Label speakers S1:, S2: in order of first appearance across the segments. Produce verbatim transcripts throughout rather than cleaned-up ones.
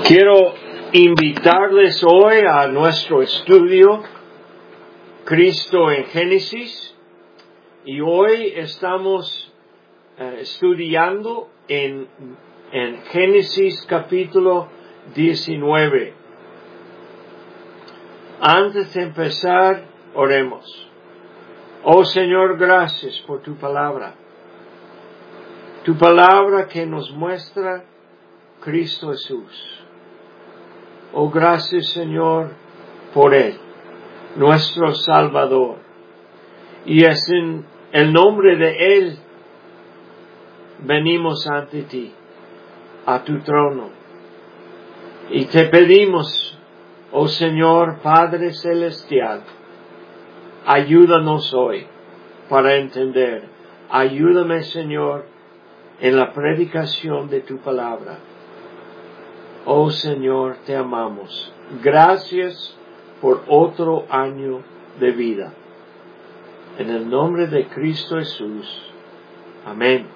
S1: Quiero invitarles hoy a nuestro estudio Cristo en Génesis, y hoy estamos uh, estudiando en, en Génesis capítulo diecinueve. Antes de empezar, oremos. Oh Señor, gracias por tu palabra. Tu palabra que nos muestra Cristo Jesús. Oh, gracias, Señor, por Él, nuestro Salvador. Y es en el nombre de Él venimos ante ti, a tu trono. Y te pedimos, oh Señor, Padre Celestial, ayúdanos hoy para entender. Ayúdame, Señor, en la predicación de tu palabra. Oh Señor, te amamos. Gracias por otro año de vida. En el nombre de Cristo Jesús. Amén.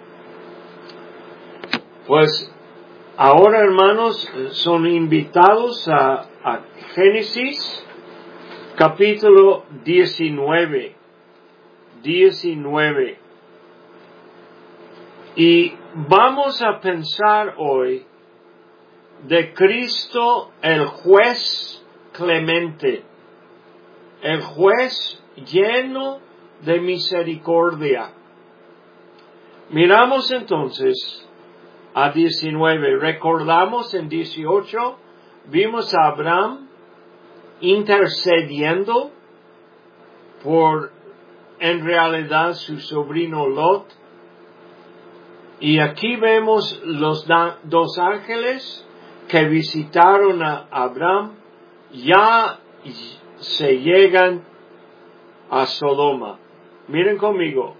S1: Pues ahora, hermanos, son invitados a, a Génesis capítulo diecinueve. diecinueve. Y vamos a pensar hoy de Cristo, el juez clemente, el juez lleno de misericordia. Miramos entonces a diecinueve. Recordamos en dieciocho, vimos a Abraham intercediendo por, en realidad, su sobrino Lot. Y aquí vemos los da, dos ángeles que visitaron a Abraham, ya se llegan a Sodoma. Miren conmigo.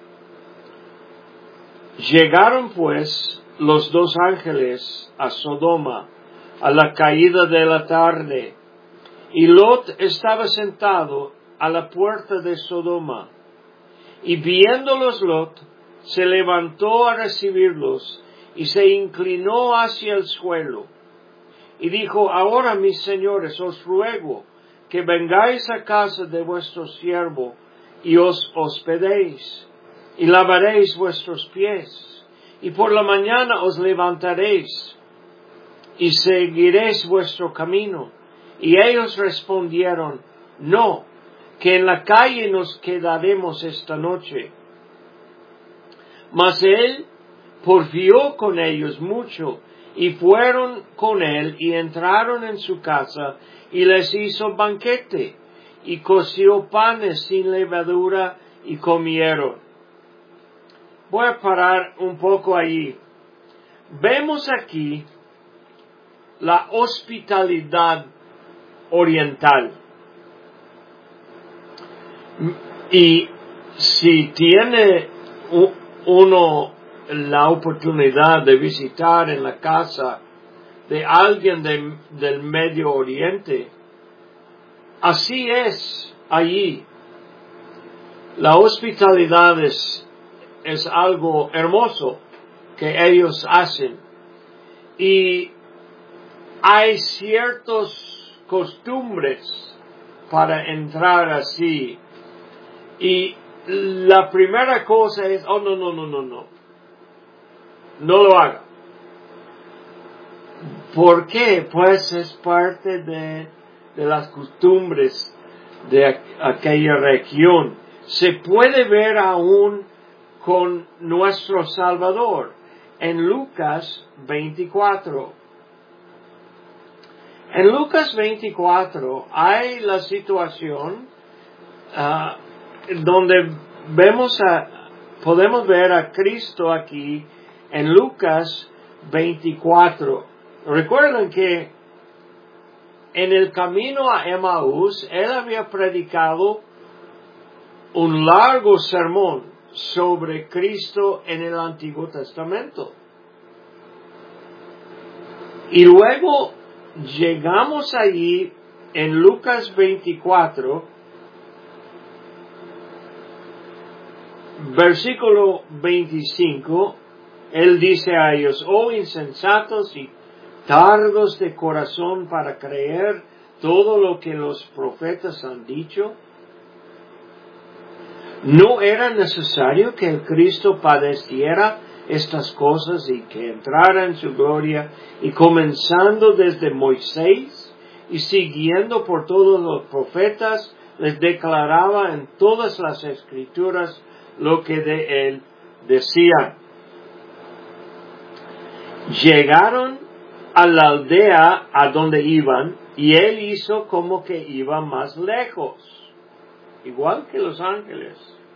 S1: Llegaron pues los dos ángeles a Sodoma a la caída de la tarde, y Lot estaba sentado a la puerta de Sodoma. Y viéndolos Lot, se levantó a recibirlos y se inclinó hacia el suelo. Y dijo: ahora, mis señores, os ruego que vengáis a casa de vuestro siervo y os hospedéis, y lavaréis vuestros pies, y por la mañana os levantaréis, y seguiréis vuestro camino. Y ellos respondieron: no, que en la calle nos quedaremos esta noche. Mas él porfió con ellos mucho, y fueron con él, y entraron en su casa, y les hizo banquete, y coció panes sin levadura, y comieron. Voy a parar un poco allí. Vemos aquí la hospitalidad oriental. Y si tiene uno la oportunidad de visitar en la casa de alguien de, del Medio Oriente, así es allí. La hospitalidad es, es algo hermoso que ellos hacen, y hay ciertas costumbres para entrar así, y la primera cosa es: oh, no, no, no, no, no. No lo haga. ¿Por qué? Pues es parte de, de las costumbres de aquella región. Se puede ver aún con nuestro Salvador en Lucas veinticuatro. En Lucas veinticuatro hay la situación uh, donde vemos a, podemos ver a Cristo aquí en Lucas veinticuatro. Recuerden que en el camino a Emaús, él había predicado un largo sermón sobre Cristo en el Antiguo Testamento. Y luego llegamos allí en Lucas veinticuatro, versículo veinticinco. Él dice a ellos: oh insensatos y tardos de corazón para creer todo lo que los profetas han dicho? ¿No era necesario que el Cristo padeciera estas cosas y que entrara en su gloria, y comenzando desde Moisés y siguiendo por todos los profetas, les declaraba en todas las escrituras lo que de él decían? Llegaron a la aldea a donde iban, y él hizo como que iba más lejos, igual que los ángeles.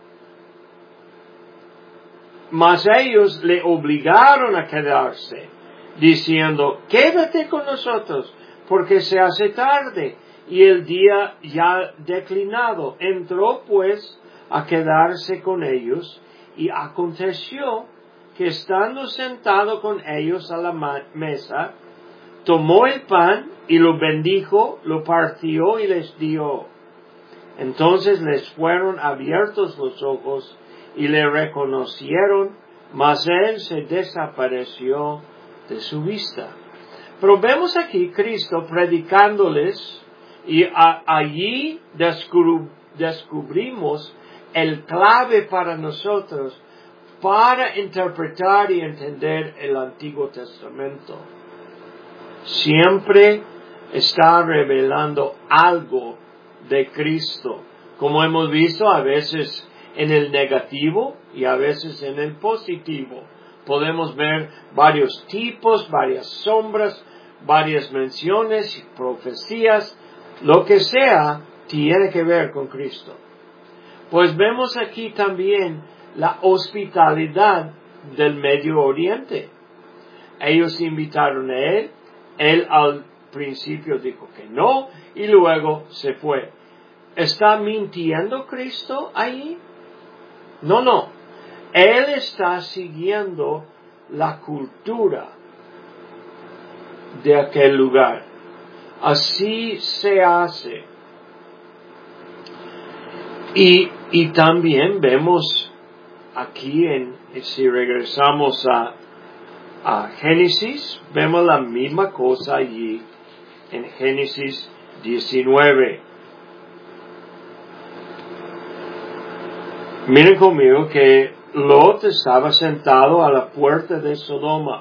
S1: Mas ellos le obligaron a quedarse, diciendo: quédate con nosotros, porque se hace tarde, y el día ya declinado. Entró pues a quedarse con ellos, y aconteció que estando sentado con ellos a la mesa, tomó el pan y lo bendijo, lo partió y les dio. Entonces les fueron abiertos los ojos y le reconocieron, mas él se desapareció de su vista. Pero vemos aquí Cristo predicándoles, y a, allí descub, descubrimos el clave para nosotros para interpretar y entender el Antiguo Testamento. Siempre está revelando algo de Cristo, como hemos visto, a veces en el negativo y a veces en el positivo. Podemos ver varios tipos, varias sombras, varias menciones, profecías, lo que sea, tiene que ver con Cristo. Pues vemos aquí también la hospitalidad del Medio Oriente. Ellos invitaron a él, él al principio dijo que no, y luego se fue. ¿Está mintiendo Cristo ahí? No, no. Él está siguiendo la cultura de aquel lugar. Así se hace. Y, y también vemos aquí, en, si regresamos a, a Génesis, vemos la misma cosa allí en Génesis diecinueve. Miren conmigo que Lot estaba sentado a la puerta de Sodoma.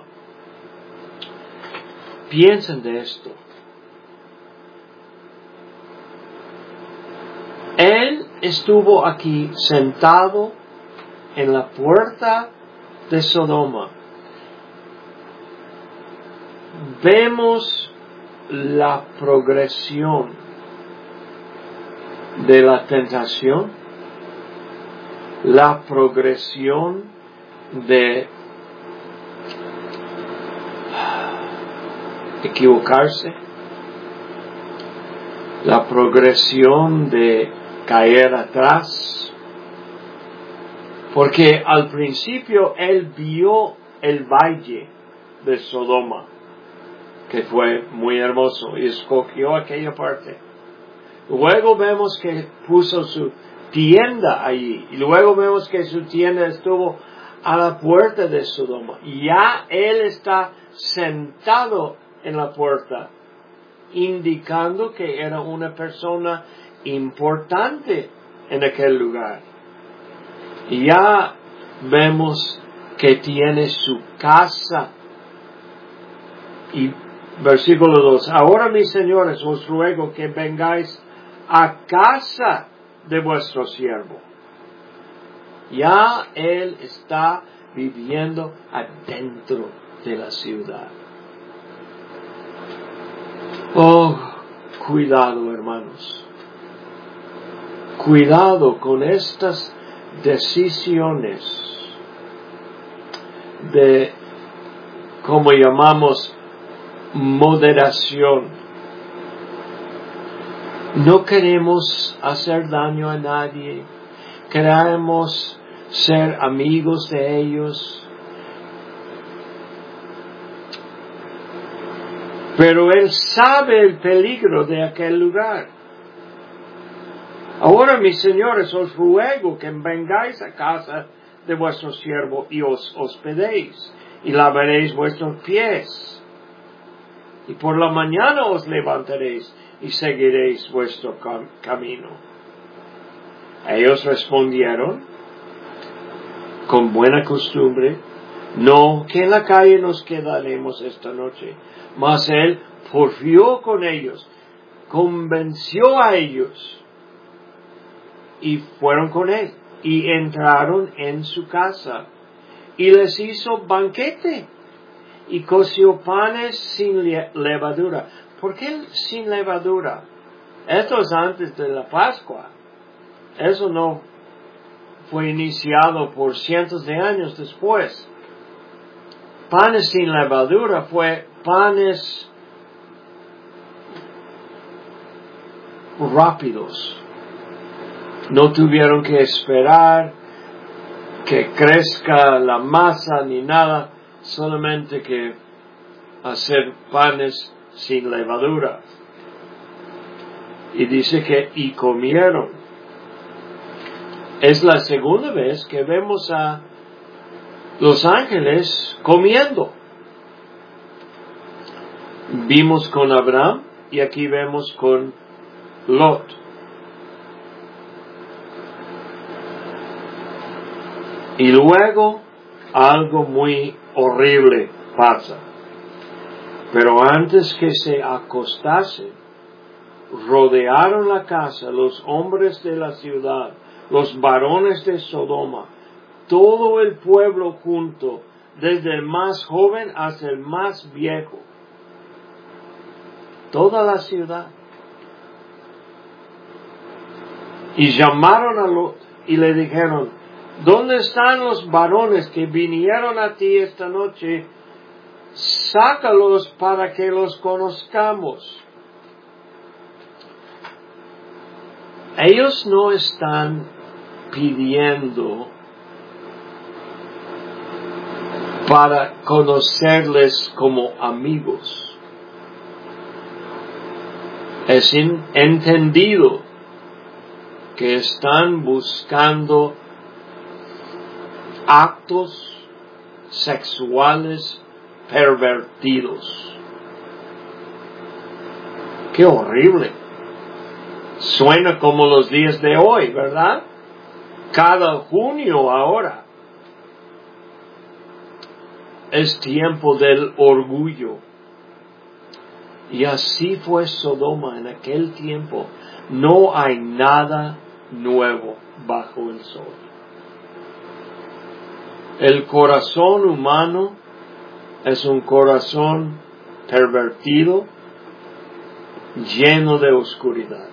S1: Piensen de esto. Él estuvo aquí sentado en la puerta de Sodoma. Vemos la progresión de la tentación, la progresión de equivocarse, la progresión de caer atrás, porque al principio él vio el valle de Sodoma, que fue muy hermoso, y escogió aquella parte. Luego vemos que puso su tienda allí, y luego vemos que su tienda estuvo a la puerta de Sodoma. Ya él está sentado en la puerta, indicando que era una persona importante en aquel lugar. Y ya vemos que tiene su casa. Y versículo dos, ahora mis señores, os ruego que vengáis a casa de vuestro siervo. Ya él está viviendo adentro de la ciudad. Oh, cuidado, hermanos. Cuidado con estas decisiones de, como llamamos, moderación. No queremos hacer daño a nadie. Queremos ser amigos de ellos. Pero él sabe el peligro de aquel lugar. Ahora, mis señores, os ruego que vengáis a casa de vuestro siervo y os hospedéis y lavaréis vuestros pies. y por la mañana os levantaréis y seguiréis vuestro cam- camino. Ellos respondieron, con buena costumbre, no, que en la calle nos quedaremos esta noche. Mas él porfió con ellos, convenció a ellos, y fueron con él, y entraron en su casa, y les hizo banquete, y coció panes sin le- levadura. ¿Por qué sin levadura? Esto es antes de la Pascua. Eso no fue iniciado por cientos de años después. Panes sin levadura fue panes rápidos. No tuvieron que esperar que crezca la masa ni nada, solamente que hacer panes sin levadura. Y dice que y comieron. Es la segunda vez que vemos a los ángeles comiendo. Vimos con Abraham y aquí vemos con Lot. Y luego algo muy horrible pasa. Pero antes que se acostase, rodearon la casa los hombres de la ciudad, los varones de Sodoma, todo el pueblo junto, desde el más joven hasta el más viejo. Toda la ciudad. Y llamaron a Lot y le dijeron, ¿dónde están los varones que vinieron a ti esta noche? Sácalos para que los conozcamos. Ellos no están pidiendo para conocerles como amigos. Es entendido que están buscando actos sexuales pervertidos. ¡Qué horrible! Suena como los días de hoy, ¿verdad? Cada junio ahora es tiempo del orgullo. Y así fue Sodoma en aquel tiempo. No hay nada nuevo bajo el sol. El corazón humano es un corazón pervertido, lleno de oscuridad.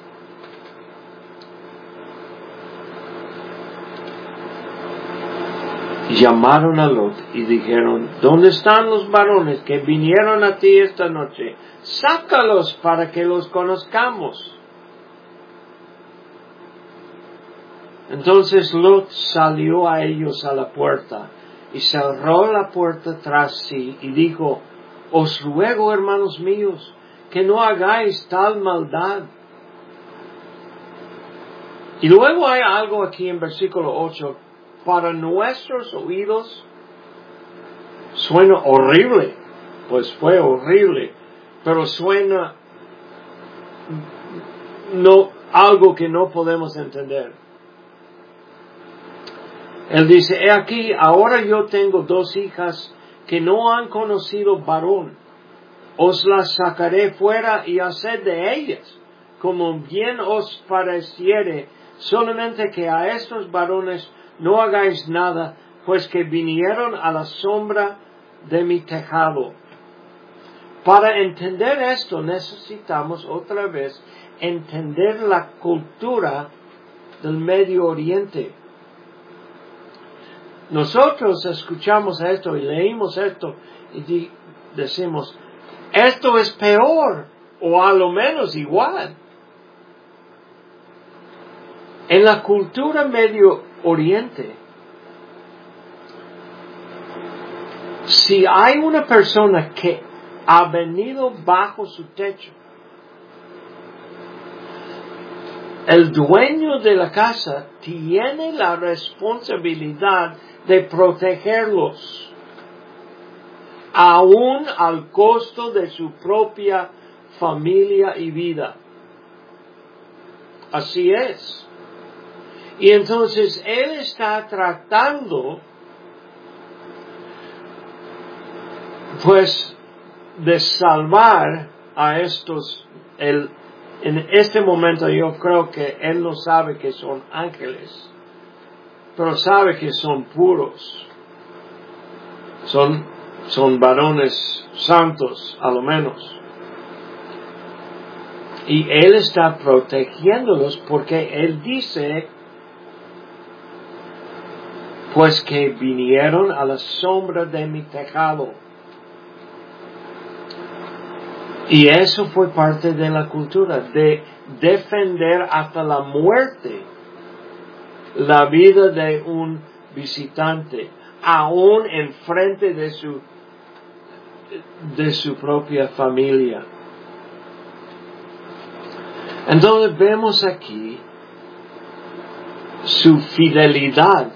S1: Llamaron a Lot y dijeron, ¿dónde están los varones que vinieron a ti esta noche? Sácalos para que los conozcamos. Entonces Lot salió a ellos a la puerta y cerró la puerta tras sí y dijo, os ruego, hermanos míos, que no hagáis tal maldad. Y luego hay algo aquí en versículo ocho, para nuestros oídos suena horrible, pues fue horrible, pero suena no, algo que no podemos entender. Él dice, he aquí, ahora yo tengo dos hijas que no han conocido varón. Os las sacaré fuera y haced de ellas como bien os pareciere, solamente que a estos varones no hagáis nada, pues que vinieron a la sombra de mi tejado. Para entender esto necesitamos otra vez entender la cultura del Medio Oriente. Nosotros escuchamos esto y leímos esto y di- decimos, esto es peor o a lo menos igual. En la cultura Medio Oriente, si hay una persona que ha venido bajo su techo, el dueño de la casa tiene la responsabilidad de protegerlos. aún al costo de su propia familia y vida. Así es. Y entonces Él está tratando, pues, de salvar a estos. Él, en este momento yo creo que Él no sabe que son ángeles, pero sabe que son puros. Son, son varones santos, a lo menos. Y Él está protegiéndolos porque Él dice, pues que vinieron a la sombra de mi tejado. Y eso fue parte de la cultura, de defender hasta la muerte la vida de un visitante, aún en frente de su, de su propia familia. Entonces vemos aquí su fidelidad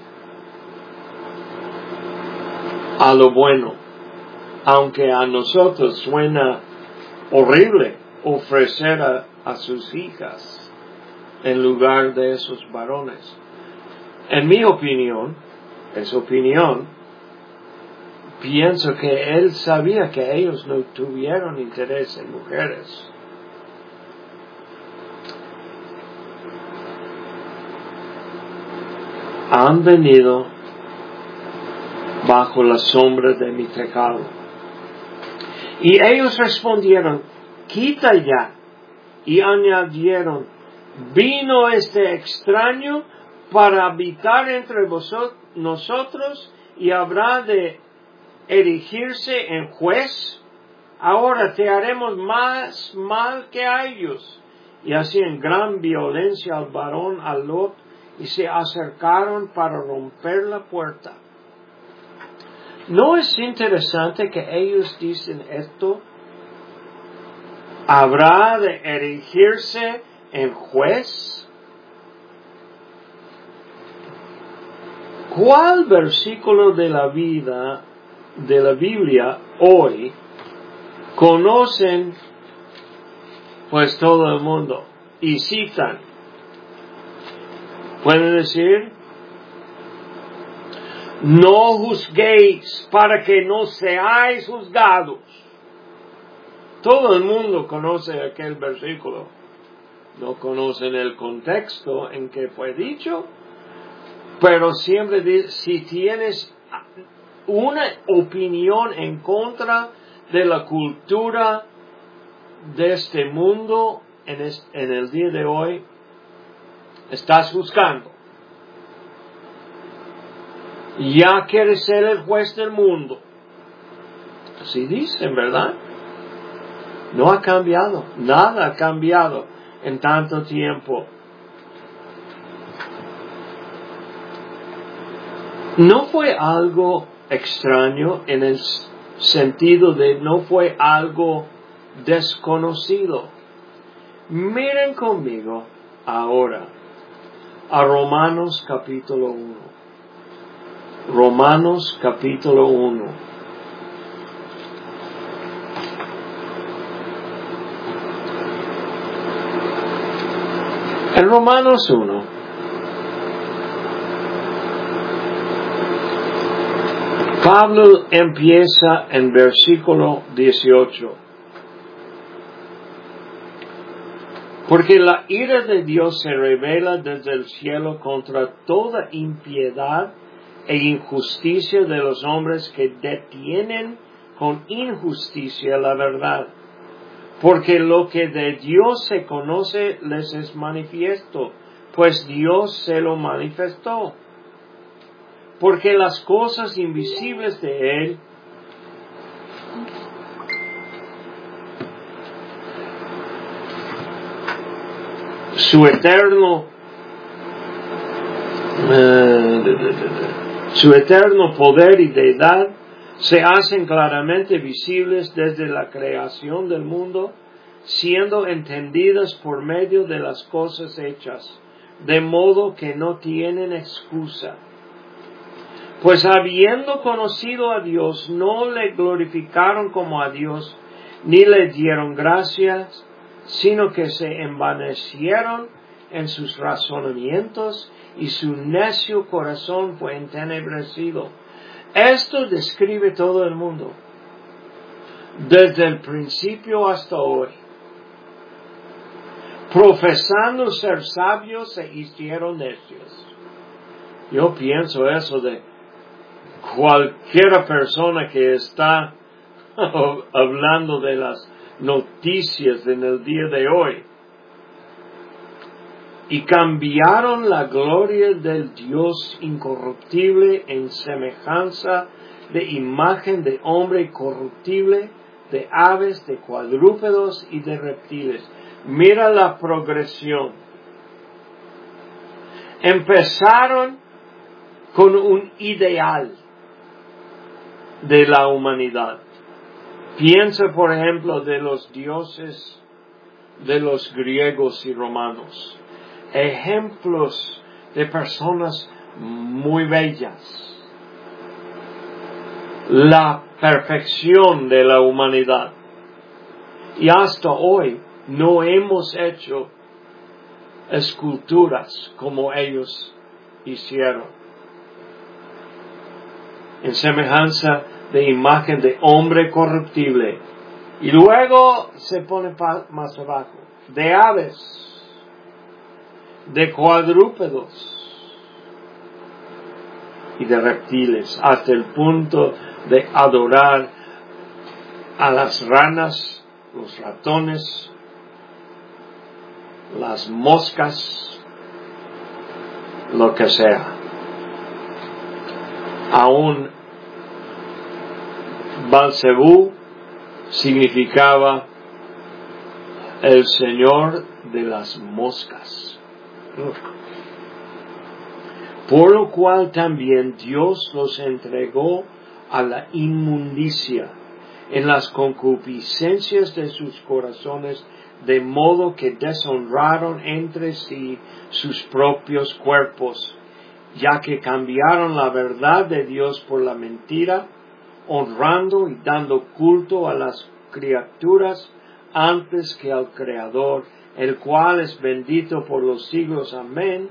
S1: a lo bueno, aunque a nosotros suena horrible ofrecer a, a sus hijas en lugar de esos varones. En mi opinión, es opinión, pienso que él sabía que ellos no tuvieron interés en mujeres. Han venido bajo la sombra de mi tejado. Y ellos respondieron, quita ya. Y añadieron, vino este extraño para habitar entre vosotros, nosotros, y habrá de erigirse en juez. Ahora te haremos más mal que a ellos. Y hacían gran violencia al varón, a Lot, y se acercaron para romper la puerta. ¿No es interesante que ellos dicen esto? ¿Habrá de erigirse en juez? ¿Cuál versículo de la vida, de la Biblia hoy, conocen pues todo el mundo y citan? Pueden decir, no juzguéis para que no seáis juzgados. Todo el mundo conoce aquel versículo. No conocen el contexto en que fue dicho, pero siempre dice, si tienes una opinión en contra de la cultura de este mundo en, es, en el día de hoy, estás juzgando. Ya quieres ser el juez del mundo. Así dicen, ¿verdad? No ha cambiado. Nada ha cambiado en tanto tiempo. No fue algo extraño en el sentido de no fue algo desconocido. Miren conmigo ahora a Romanos capítulo uno. Romanos capítulo uno. En Romanos uno, Pablo empieza en versículo dieciocho. Porque la ira de Dios se revela desde el cielo contra toda impiedad e injusticia de los hombres que detienen con injusticia la verdad. Porque lo que de Dios se conoce les es manifiesto, pues Dios se lo manifestó. Porque las cosas invisibles de Él, su eterno, uh, su eterno poder y deidad, se hacen claramente visibles desde la creación del mundo, siendo entendidas por medio de las cosas hechas, de modo que no tienen excusa. Pues habiendo conocido a Dios, no le glorificaron como a Dios, ni le dieron gracias, sino que se envanecieron en sus razonamientos y su necio corazón fue entenebrecido. Esto describe todo el mundo, desde el principio hasta hoy. Profesando ser sabios se hicieron necios. Yo pienso eso de cualquier persona que está hablando de las noticias en el día de hoy. Y cambiaron la gloria del Dios incorruptible en semejanza de imagen de hombre corruptible, de aves, de cuadrúpedos y de reptiles. Mira la progresión. Empezaron con un ideal de la humanidad. Piensa, por ejemplo, de los dioses de los griegos y romanos. Ejemplos de personas muy bellas. La perfección de la humanidad. Y hasta hoy no hemos hecho esculturas como ellos hicieron. En semejanza de imagen de hombre corruptible. Y luego se pone más abajo. De aves. De cuadrúpedos. Y de reptiles. Hasta el punto de adorar a las ranas, los ratones, las moscas, lo que sea. Aún Belcebú significaba el señor de las moscas. Por lo cual también Dios los entregó a la inmundicia en las concupiscencias de sus corazones, de modo que deshonraron entre sí sus propios cuerpos, ya que cambiaron la verdad de Dios por la mentira, honrando y dando culto a las criaturas antes que al Creador, el cual es bendito por los siglos. Amén.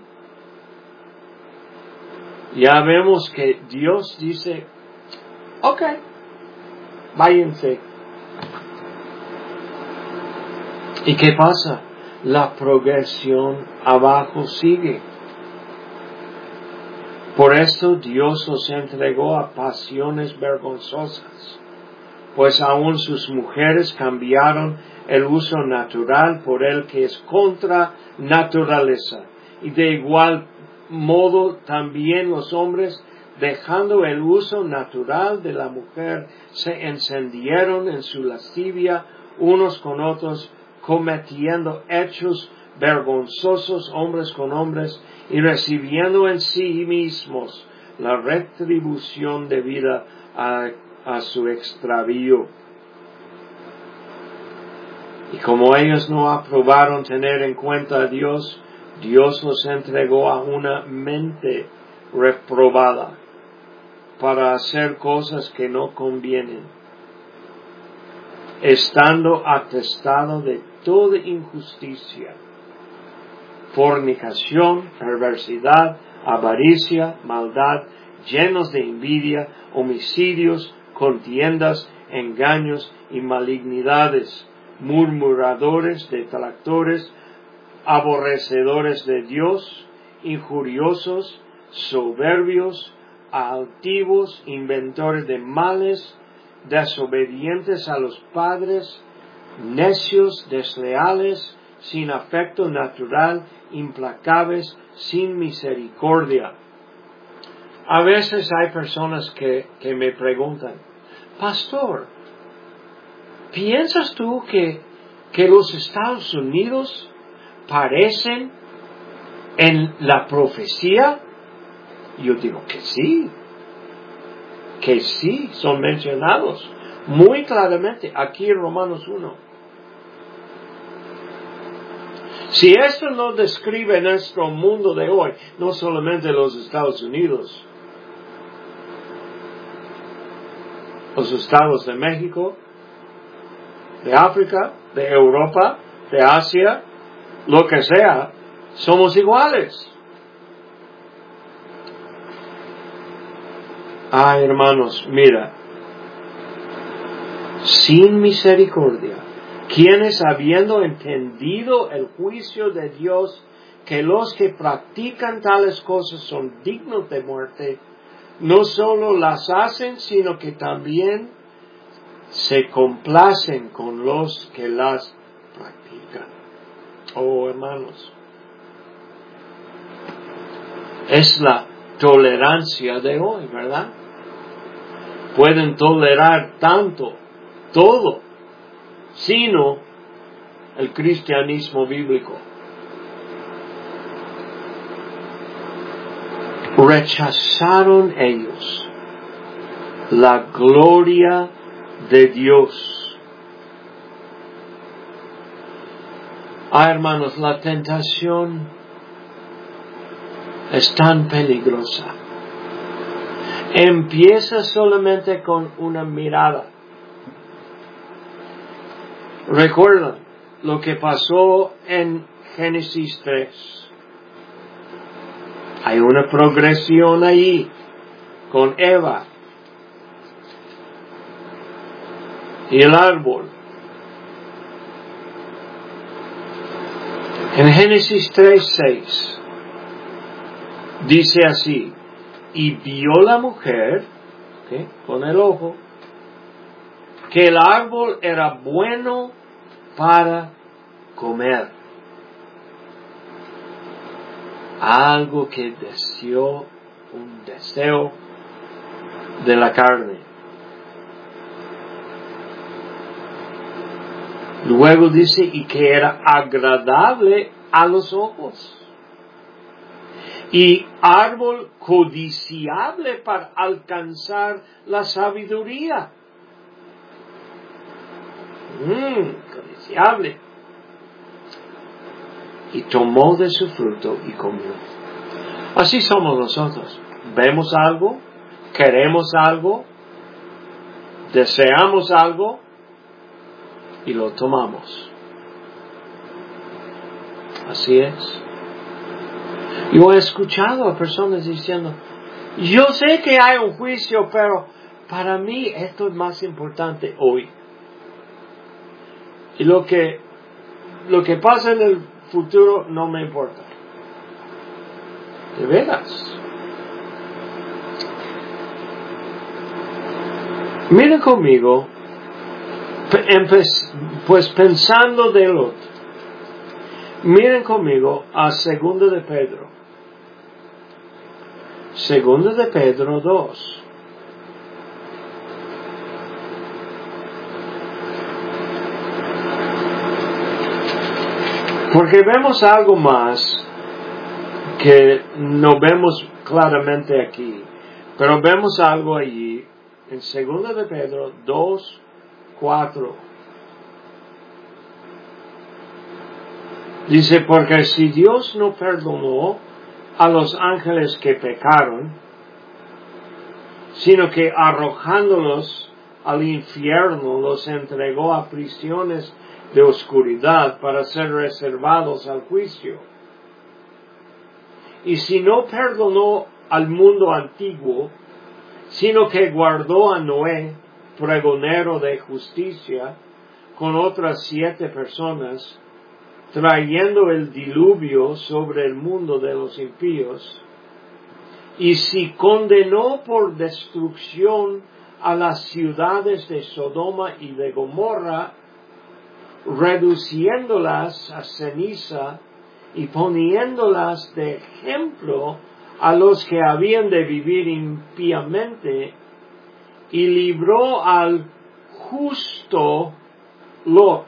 S1: Ya vemos que Dios dice, ok, váyanse. ¿Y qué pasa? La progresión abajo sigue. Por esto Dios los entregó a pasiones vergonzosas, pues aún sus mujeres cambiaron el uso natural por el que es contra naturaleza, y de igual modo también los hombres, dejando el uso natural de la mujer, se encendieron en su lascivia unos con otros, cometiendo hechos vergonzosos hombres con hombres, y recibiendo en sí mismos la retribución debida a, a su extravío. Y como ellos no aprobaron tener en cuenta a Dios, Dios los entregó a una mente reprobada para hacer cosas que no convienen, estando atestado de toda injusticia, fornicación, perversidad, avaricia, maldad, llenos de envidia, homicidios, contiendas, engaños y malignidades, murmuradores, detractores, aborrecedores de Dios, injuriosos, soberbios, altivos, inventores de males, desobedientes a los padres, necios, desleales, sin afecto natural, implacables, sin misericordia. A veces hay personas que, que me preguntan, Pastor, ¿piensas tú que, que los Estados Unidos parecen en la profecía? Yo digo que sí, que sí, son mencionados muy claramente aquí en Romanos uno. Si esto no describe nuestro mundo de hoy, no solamente los Estados Unidos, los estados de México, de África, de Europa, de Asia, lo que sea, somos iguales. Ah, hermanos, mira, sin misericordia, quienes habiendo entendido el juicio de Dios, que los que practican tales cosas son dignos de muerte, no solo las hacen, sino que también se complacen con los que las practican. Oh, hermanos, es la tolerancia de hoy, ¿verdad? Pueden tolerar tanto, todo, sino el cristianismo bíblico. Rechazaron ellos la gloria de Dios. Ah, hermanos, la tentación es tan peligrosa. Empieza solamente con una mirada. Recuerdan lo que pasó en Génesis tres. Hay una progresión ahí con Eva y el árbol. En Génesis tres seis dice así: y vio la mujer, ¿okay?, con el ojo, que el árbol era bueno para comer. Algo que deseó, un deseo de la carne. Luego dice, y que era agradable a los ojos. Y árbol codiciable para alcanzar la sabiduría. Mmm, codiciable. Y tomó de su fruto y comió. Así somos nosotros. Vemos algo, queremos algo, deseamos algo y lo tomamos. Así es. Yo he escuchado a personas diciendo, yo sé que hay un juicio, pero para mí esto es más importante hoy. Y lo que, lo que pasa en el futuro no me importa. De veras. Miren conmigo, pues pensando de Lot, miren conmigo a Segunda de Pedro. Segunda de Pedro dos. Porque vemos algo más que no vemos claramente aquí, pero vemos algo allí en Segunda de Pedro dos, cuatro. Dice, porque si Dios no perdonó a los ángeles que pecaron, sino que arrojándolos al infierno los entregó a prisiones de oscuridad para ser reservados al juicio. Y si no perdonó al mundo antiguo, sino que guardó a Noé, pregonero de justicia, con otras siete personas, trayendo el diluvio sobre el mundo de los impíos, y si condenó por destrucción a las ciudades de Sodoma y de Gomorra, reduciéndolas a ceniza y poniéndolas de ejemplo a los que habían de vivir impíamente, y libró al justo Lot,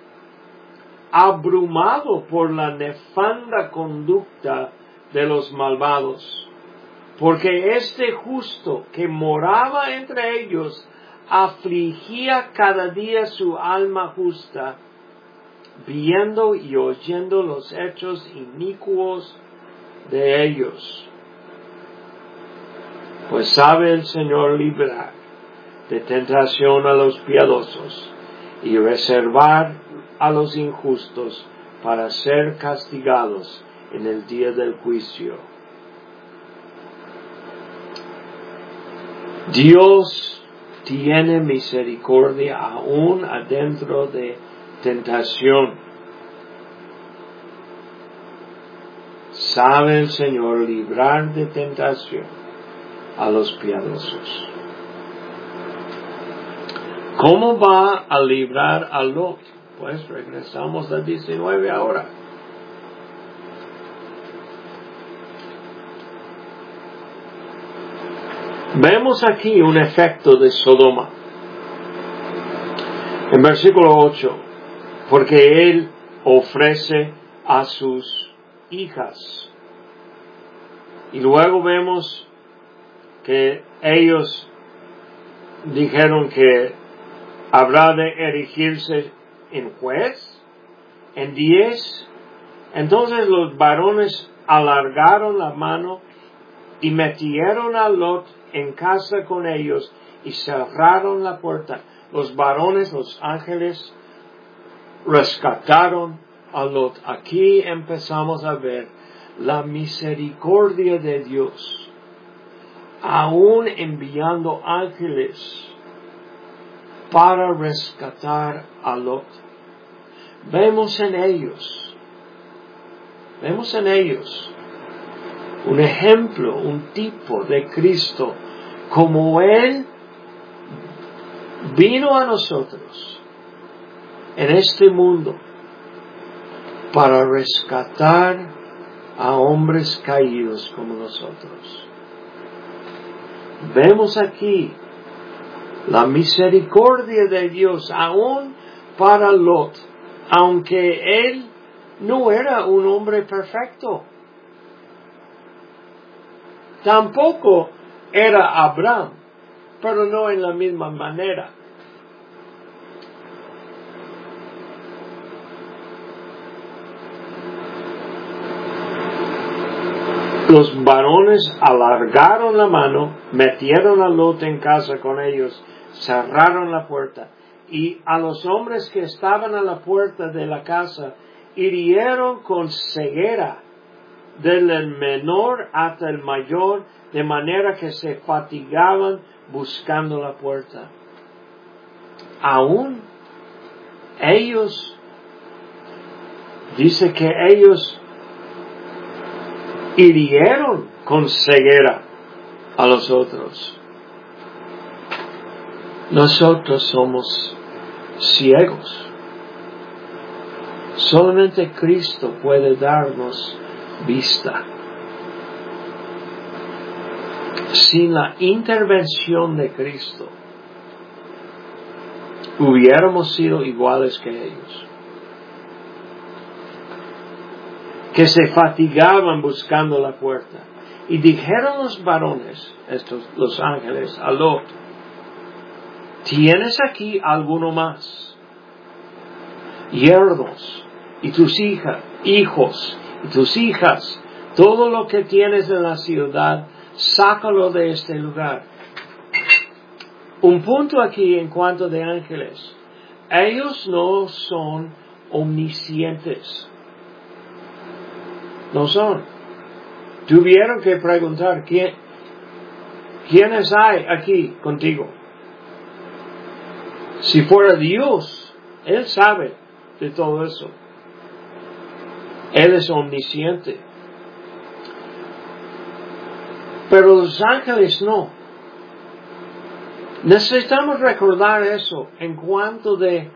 S1: abrumado por la nefanda conducta de los malvados, porque este justo que moraba entre ellos afligía cada día su alma justa, viendo y oyendo los hechos inicuos de ellos. Pues sabe el Señor librar de tentación a los piadosos y reservar a los injustos para ser castigados en el día del juicio. Dios tiene misericordia aún adentro de tentación. Sabe el Señor librar de tentación a los piadosos. ¿Cómo va a librar a Lot? Pues regresamos al diecinueve ahora. Vemos aquí un efecto de Sodoma. En versículo ocho, porque él ofrece a sus hijas. Y luego vemos que ellos dijeron que habrá de erigirse en juez. En diez, entonces los varones alargaron la mano y metieron a Lot en casa con ellos y cerraron la puerta. Los varones, los ángeles, rescataron a Lot. Aquí empezamos a ver la misericordia de Dios, aún enviando ángeles para rescatar a Lot. Vemos en ellos, vemos en ellos un ejemplo, un tipo de Cristo, como Él vino a nosotros en este mundo para rescatar a hombres caídos como nosotros. Vemos aquí la misericordia de Dios aún para Lot, aunque él no era un hombre perfecto. Tampoco era Abraham, pero no en la misma manera. Los varones alargaron la mano, metieron a Lot en casa con ellos, cerraron la puerta, y a los hombres que estaban a la puerta de la casa hirieron con ceguera, desde el menor hasta el mayor, de manera que se fatigaban buscando la puerta. Aún ellos, dice que ellos hirieron con ceguera a los otros. Nosotros somos ciegos. Solamente Cristo puede darnos vista. Sin la intervención de Cristo, hubiéramos sido iguales que ellos, que se fatigaban buscando la puerta. Y dijeron los varones, estos, los ángeles, a Lot: ¿tienes aquí alguno más? Yernos, y tus hijas, hijos, y tus hijas, todo lo que tienes en la ciudad, sácalo de este lugar. Un punto aquí en cuanto de ángeles: ellos no son omniscientes. No son. Tuvieron que preguntar: ¿quién, ¿quiénes hay aquí contigo? Si fuera Dios, Él sabe de todo eso. Él es omnisciente. Pero los ángeles no. Necesitamos recordar eso en cuanto de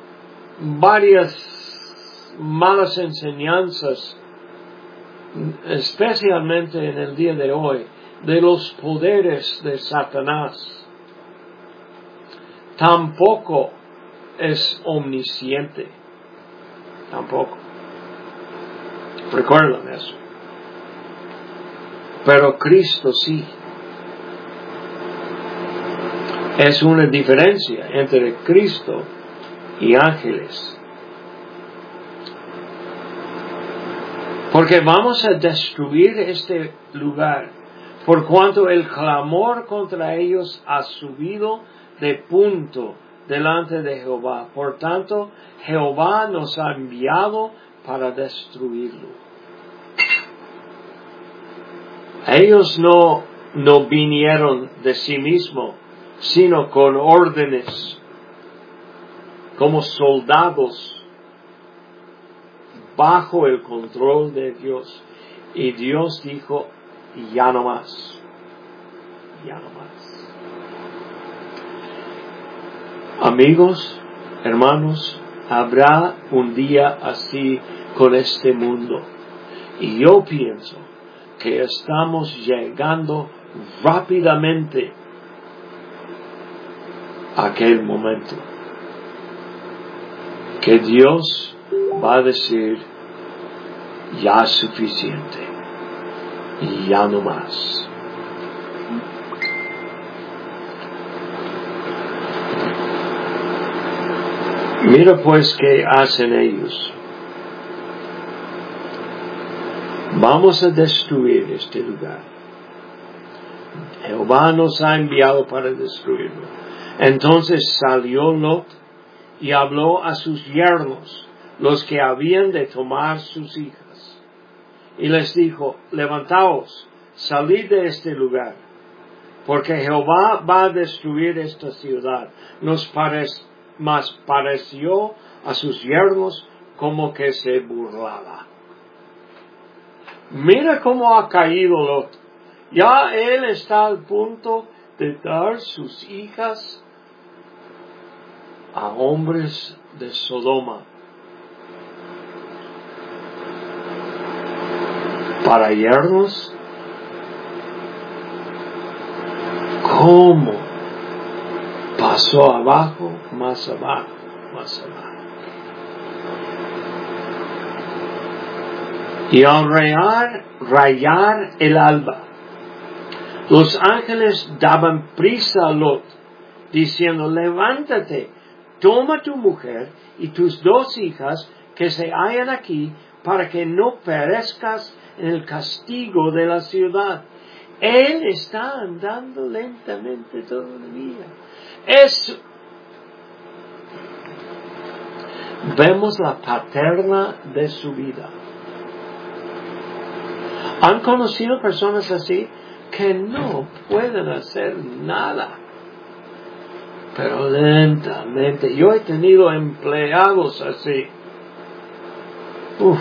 S1: varias malas enseñanzas, especialmente en el día de hoy, de los poderes de Satanás. Tampoco es omnisciente. Tampoco. Recuerden eso. Pero Cristo sí. Es una diferencia entre Cristo y ángeles. Porque vamos a destruir este lugar, por cuanto el clamor contra ellos ha subido de punto delante de Jehová. Por tanto, Jehová nos ha enviado para destruirlo. Ellos no, no vinieron de sí mismos, sino con órdenes, como soldados, bajo el control de Dios. Y Dios dijo, ya no más, ya no más. Amigos, hermanos, habrá un día así con este mundo. Y yo pienso que estamos llegando rápidamente a aquel momento que Dios va a decir, ya es suficiente y ya no más. Mira pues qué hacen ellos. Vamos a destruir este lugar. Jehová nos ha enviado para destruirlo. Entonces salió Lot y habló a sus yernos, los que habían de tomar sus hijas. Y les dijo, levantaos, salid de este lugar, porque Jehová va a destruir esta ciudad. Nos parece Mas pareció a sus yernos como que se burlaba. Mira cómo ha caído Lot. Ya él está al punto de dar sus hijas a hombres de Sodoma para yernos. ¿Cómo? Pasó abajo, más abajo, más abajo. Y al rayar, rayar el alba, los ángeles daban prisa a Lot, diciendo, levántate, toma tu mujer y tus dos hijas que se hallan aquí, para que no perezcas en el castigo de la ciudad. Él está andando lentamente todavía. Es, vemos la paterna de su vida. ¿Han conocido personas así que no pueden hacer nada? Pero lentamente. Yo he tenido empleados así. Uf.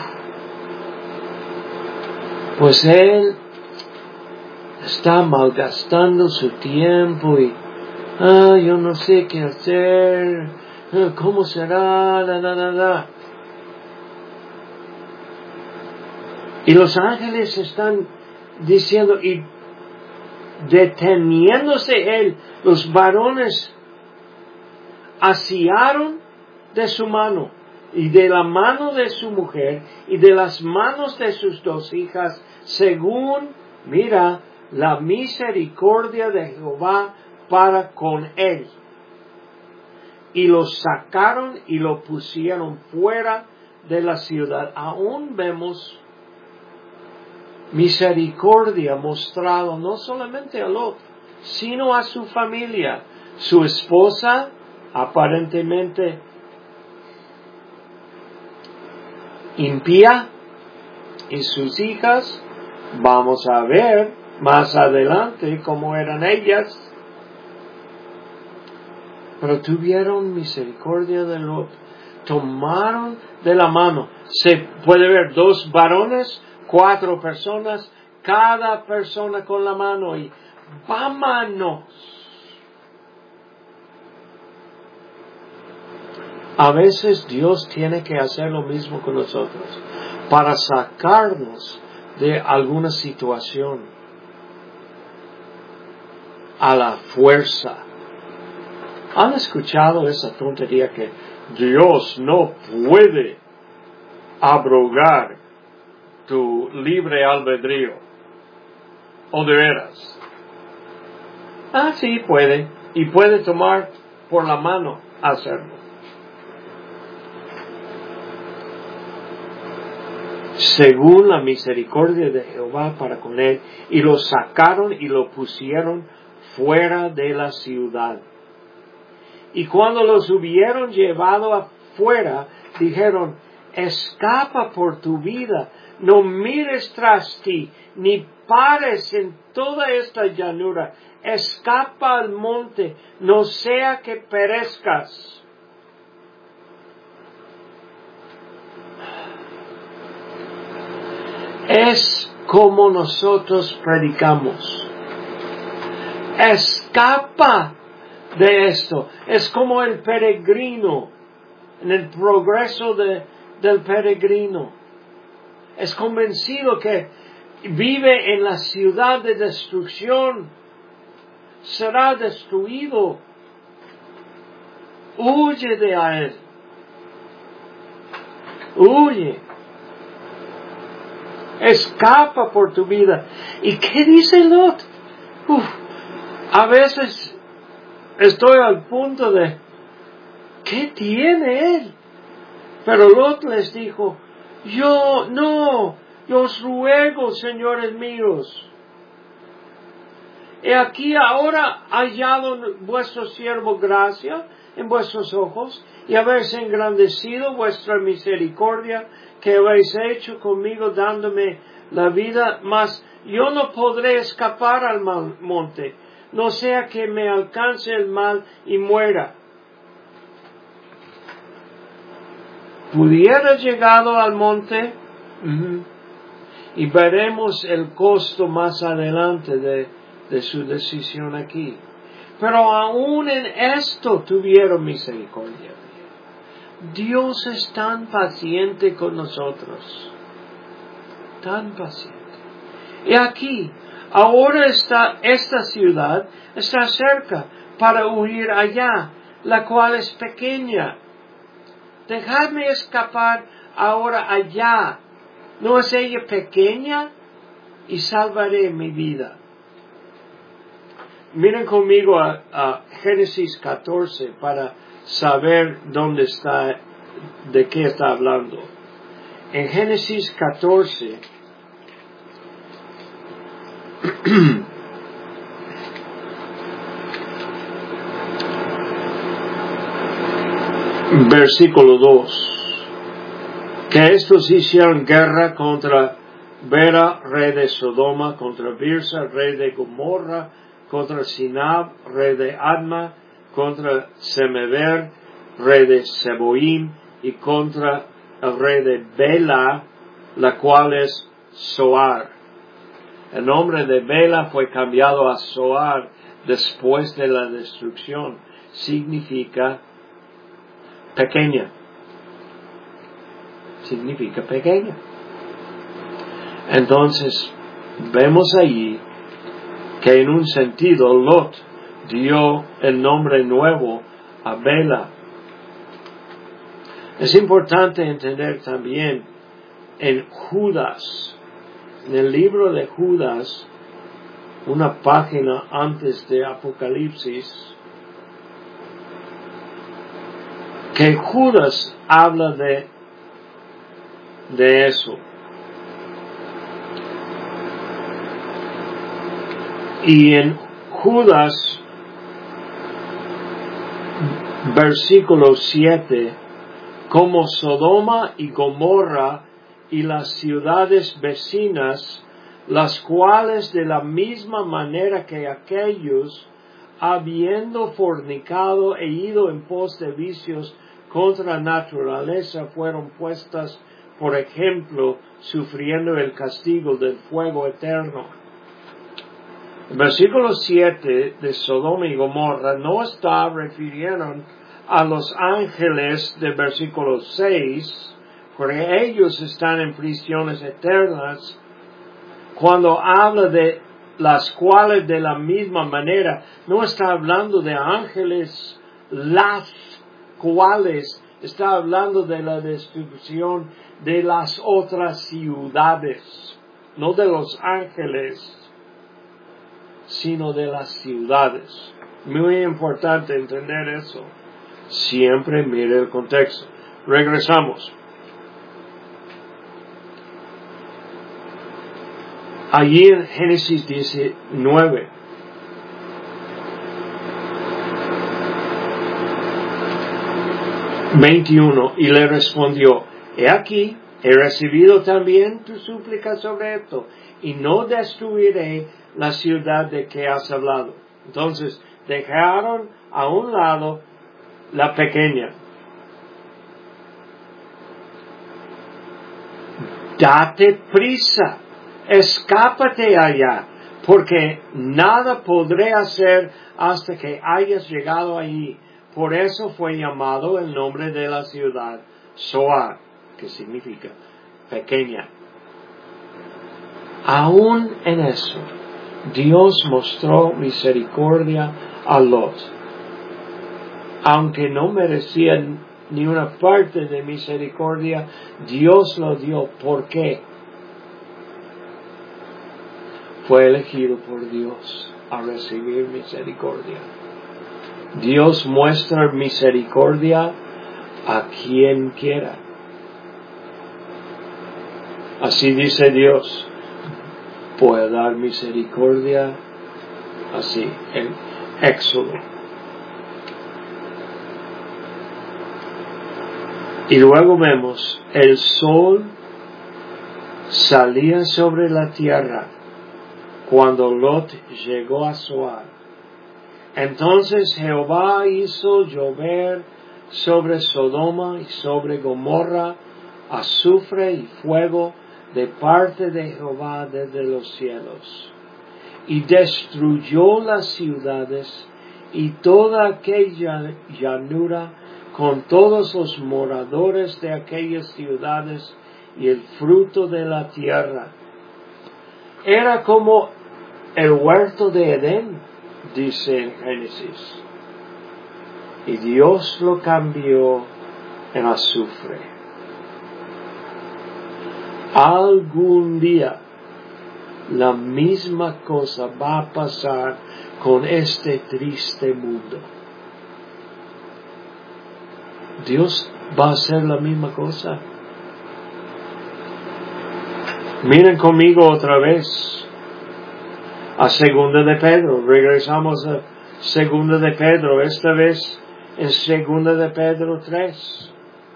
S1: Pues él está malgastando su tiempo y ah, yo no sé qué hacer, cómo será, la, la, la, la. Y los ángeles están diciendo, y deteniéndose él, los varones asiaron de su mano, y de la mano de su mujer, y de las manos de sus dos hijas, según, mira, la misericordia de Jehová para con él. Y lo sacaron y lo pusieron fuera de la ciudad. Aún vemos misericordia mostrado no solamente a Lot, sino a su familia. Su esposa, aparentemente impía, y sus hijas, vamos a ver más adelante cómo eran ellas, pero tuvieron misericordia de Lot, tomaron de la mano. Se puede ver dos varones, cuatro personas, cada persona con la mano, y vámonos. A veces Dios tiene que hacer lo mismo con nosotros para sacarnos de alguna situación a la fuerza. ¿Han escuchado esa tontería que Dios no puede abrogar tu libre albedrío? ¿O de veras? Ah, sí, puede. Y puede tomar por la mano hacerlo. Según la misericordia de Jehová para con él, y lo sacaron y lo pusieron fuera de la ciudad. Y cuando los hubieron llevado afuera, dijeron, escapa por tu vida, no mires tras ti, ni pares en toda esta llanura, escapa al monte, no sea que perezcas. Es como nosotros predicamos. Escapa de esto. Es como el peregrino, en el progreso de, del peregrino. Es convencido que vive en la ciudad de destrucción. Será destruido. Huye de a él. Huye. Escapa por tu vida. ¿Y qué dice Lot? Uf, a veces estoy al punto de, ¿qué tiene él? Pero Lot les dijo, yo, no, yo os ruego, señores míos, he aquí ahora hallado vuestro siervo gracia en vuestros ojos, y habéis engrandecido vuestra misericordia que habéis hecho conmigo dándome la vida, mas yo no podré escapar al monte, no sea que me alcance el mal y muera. Pudiera llegado al monte, uh-huh, y veremos el costo más adelante de, de su decisión aquí. Pero aún en esto tuvieron misericordia. Dios es tan paciente con nosotros. Tan paciente. Y aquí, ahora está esta ciudad, está cerca para huir allá, la cual es pequeña. Dejadme escapar ahora allá. ¿No es ella pequeña? Y salvaré mi vida. Miren conmigo a, a Génesis catorce para saber dónde está, de qué está hablando. En Génesis catorce, versículo dos, que estos hicieron guerra contra Bera, rey de Sodoma, contra Birsa, rey de Gomorra, contra Sinab, rey de Adma, contra Semever, rey de Seboim, y contra el rey de Bela, la cual es Zoar. El nombre de Bela fue cambiado a Zoar después de la destrucción. Significa pequeña. Significa pequeña. Entonces, vemos allí que en un sentido Lot dio el nombre nuevo a Bela. Es importante entender también en Judas, en el libro de Judas, una página antes de Apocalipsis, que Judas habla de, de eso. Y en Judas, versículo siete, como Sodoma y Gomorra y las ciudades vecinas, las cuales de la misma manera que aquellos, habiendo fornicado e ido en pos de vicios contra naturaleza, fueron puestas por ejemplo, sufriendo el castigo del fuego eterno. El versículo siete de Sodoma y Gomorra no está refiriendo a los ángeles del versículo seis, porque ellos están en prisiones eternas. Cuando habla de las cuales de la misma manera, no está hablando de ángeles, las cuales, está hablando de la destrucción de las otras ciudades, no de los ángeles, sino de las ciudades. Muy importante entender eso. Siempre mire el contexto. Regresamos. Allí en Génesis diecinueve. veintiuno. Y le respondió: he aquí, he recibido también tu súplica sobre esto, y no destruiré la ciudad de que has hablado. Entonces dejaron a un lado la pequeña. Date prisa, escápate allá, porque nada podré hacer hasta que hayas llegado allí. Por eso fue llamado el nombre de la ciudad Zoar, que significa pequeña. Aún en eso, Dios mostró misericordia a Lot. Aunque no merecían ni una parte de misericordia, Dios lo dio. ¿Por qué? Fue elegido por Dios a recibir misericordia. Dios muestra misericordia a quien quiera. Así dice Dios: voy a dar misericordia. Así, en Éxodo. Y luego vemos, el sol salía sobre la tierra cuando Lot llegó a Zoar. Entonces Jehová hizo llover sobre Sodoma y sobre Gomorra azufre y fuego de parte de Jehová desde los cielos, y destruyó las ciudades y toda aquella llanura con todos los moradores de aquellas ciudades y el fruto de la tierra. Era como el huerto de Edén, dice en Génesis, y Dios lo cambió en azufre. Algún día la misma cosa va a pasar con este triste mundo. Dios va a hacer la misma cosa. Miren conmigo otra vez a Segunda de Pedro. Regresamos a Segunda de Pedro, esta vez en Segunda de Pedro tres.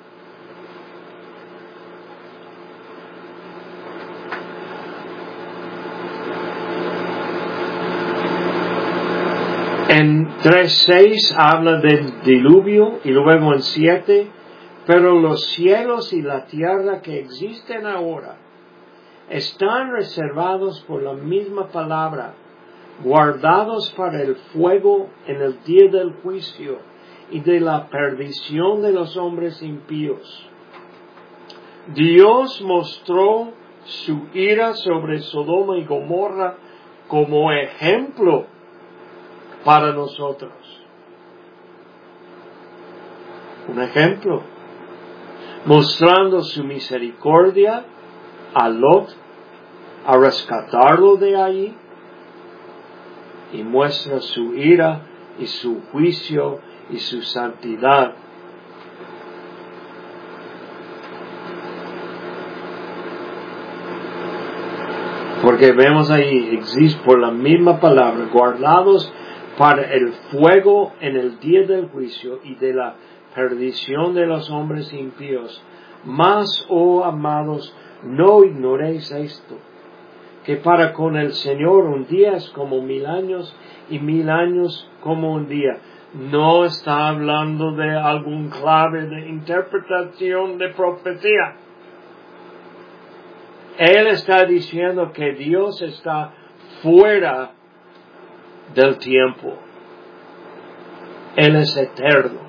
S1: En tres seis habla del diluvio, y luego en siete, pero los cielos y la tierra que existen ahora están reservados por la misma palabra, guardados para el fuego en el día del juicio y de la perdición de los hombres impíos. Dios mostró su ira sobre Sodoma y Gomorra como ejemplo para nosotros. Un ejemplo, mostrando su misericordia a Lot, a rescatarlo de allí, y muestra su ira y su juicio y su santidad. Porque vemos ahí, existe por la misma palabra, guardados para el fuego en el día del juicio y de la perdición de los hombres impíos. Mas, oh amados, no ignoréis esto, que para con el Señor un día es como mil años, y mil años como un día. No está hablando de algún clave de interpretación de profecía. Él está diciendo que Dios está fuera del tiempo. Él es eterno.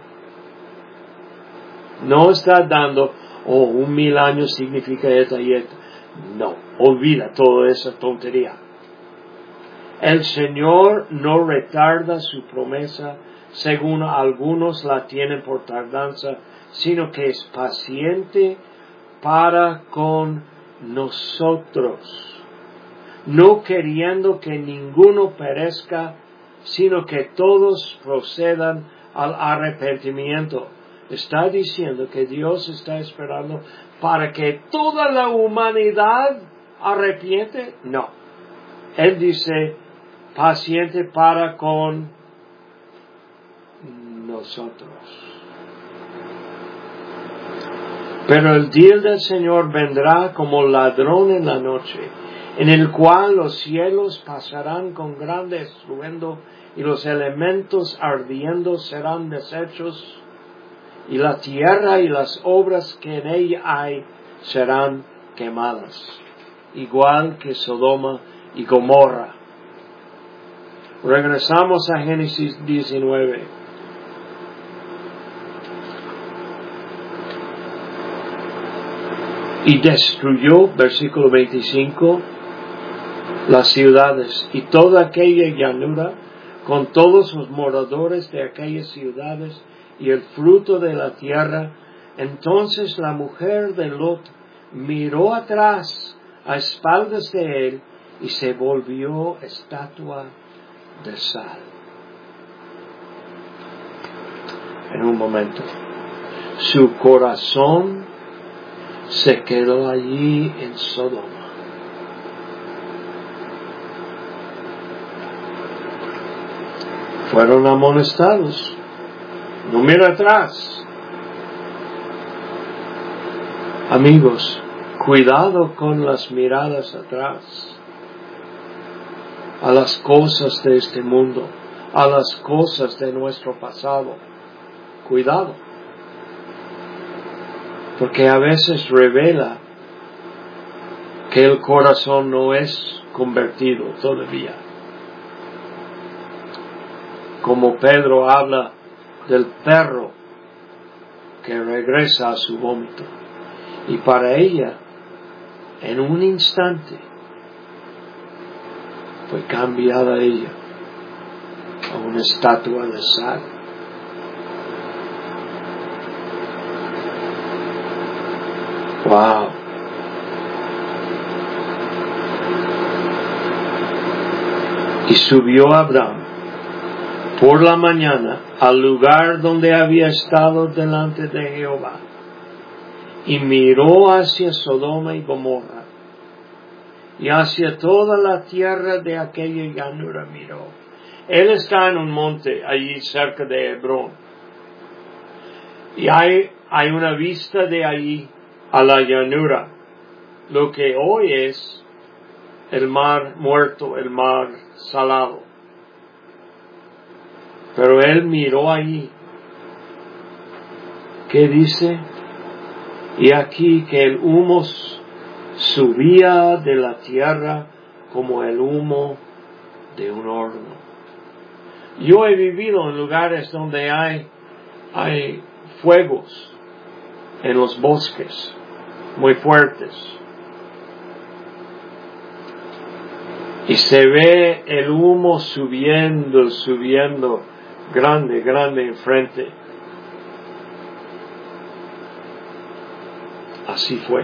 S1: No está dando, oh, un mil años significa esto y esto. No, olvida toda esa tontería. El Señor no retarda su promesa, según algunos la tienen por tardanza, sino que es paciente para con nosotros, no queriendo que ninguno perezca, sino que todos procedan al arrepentimiento. Está diciendo que Dios está esperando para que toda la humanidad arrepiente. No. Él dice paciente para con nosotros. Pero el día del Señor vendrá como ladrón en la noche, en el cual los cielos pasarán con grande estruendo, y los elementos ardiendo serán deshechos, y la tierra y las obras que en ella hay serán quemadas, igual que Sodoma y Gomorra. Regresamos a Génesis diecinueve. Y destruyó, versículo veinticinco, las ciudades y toda aquella llanura, con todos los moradores de aquellas ciudades y el fruto de la tierra. Entonces la mujer de Lot miró atrás a espaldas de él y se volvió estatua de sal. En un momento, su corazón se quedó allí en Sodoma. Fueron amonestados. No mira atrás. Amigos, cuidado con las miradas atrás. A las cosas de este mundo, a las cosas de nuestro pasado. Cuidado. Porque a veces revela que el corazón no es convertido todavía. Como Pedro habla del perro que regresa a su vómito. Y para ella, en un instante, fue cambiada ella a una estatua de sal. Wow. Y subió Abraham por la mañana al lugar donde había estado delante de Jehová, y miró hacia Sodoma y Gomorra, y hacia toda la tierra de aquella llanura miró. Él está en un monte allí cerca de Hebrón, y hay, hay una vista de allí a la llanura, lo que hoy es el mar muerto, el mar salado. Pero él miró allí. ¿Qué dice? Y aquí que el humo subía de la tierra como el humo de un horno. Yo he vivido en lugares donde hay, hay fuegos en los bosques muy fuertes. Y se ve el humo subiendo, subiendo, grande, grande enfrente. Así fue.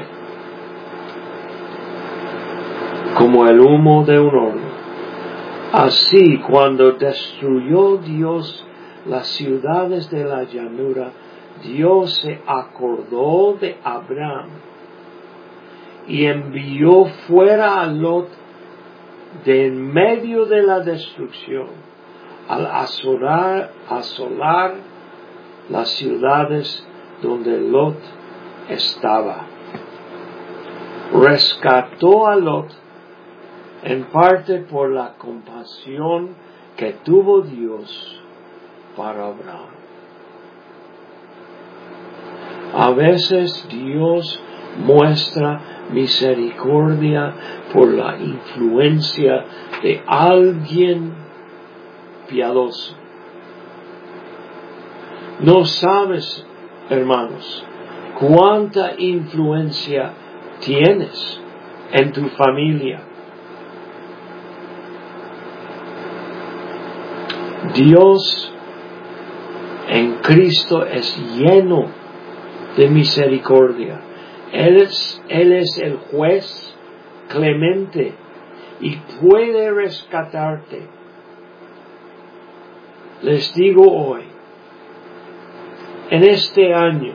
S1: Como el humo de un horno. Así, cuando destruyó Dios las ciudades de la llanura, Dios se acordó de Abraham y envió fuera a Lot de en medio de la destrucción, al asolar, asolar las ciudades donde Lot estaba. Rescató a Lot en parte por la compasión que tuvo Dios para Abraham. A veces Dios muestra misericordia por la influencia de alguien piadoso. No sabes, hermanos, cuánta influencia tienes en tu familia. Dios en Cristo es lleno de misericordia. Él es, Él es el juez clemente y puede rescatarte. Les digo hoy, en este año,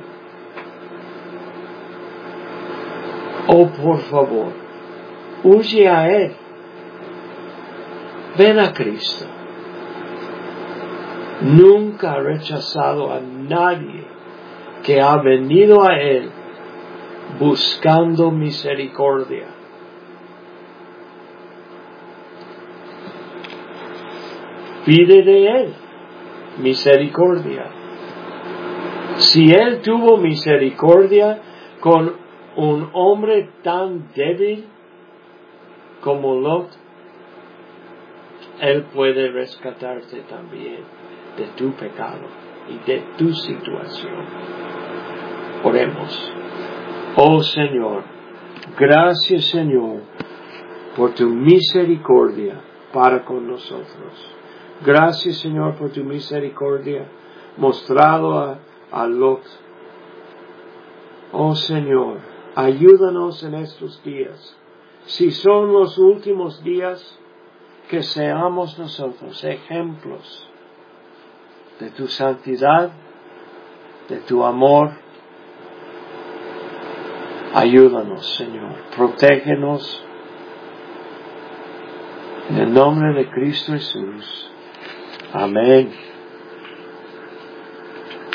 S1: oh por favor, huye a Él. Ven a Cristo. Nunca ha rechazado a nadie que ha venido a Él buscando misericordia. Pide de Él misericordia. Si Él tuvo misericordia con un hombre tan débil como Lot, Él puede rescatarte también de tu pecado y de tu situación. Oremos. Oh Señor, gracias Señor por tu misericordia para con nosotros. Gracias Señor por tu misericordia mostrado a, a Lot. Oh Señor, ayúdanos en estos días. Si son los últimos días, que seamos nosotros ejemplos de tu santidad, de tu amor. Ayúdanos, Señor. Protégenos. En el nombre de Cristo Jesús. Amén.